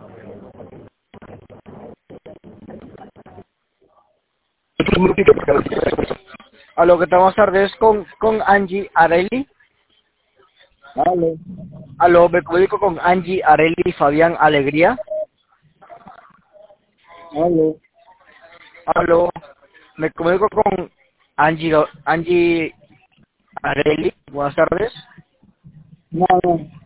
Aló, ¿qué tal? Buenas tardes con Angie Areli. Aló, Aló, me comunico con Angie Areli y Fabián Alegría. aló, Aló, me comunico con Angie Areli. Buenas tardes. no, no.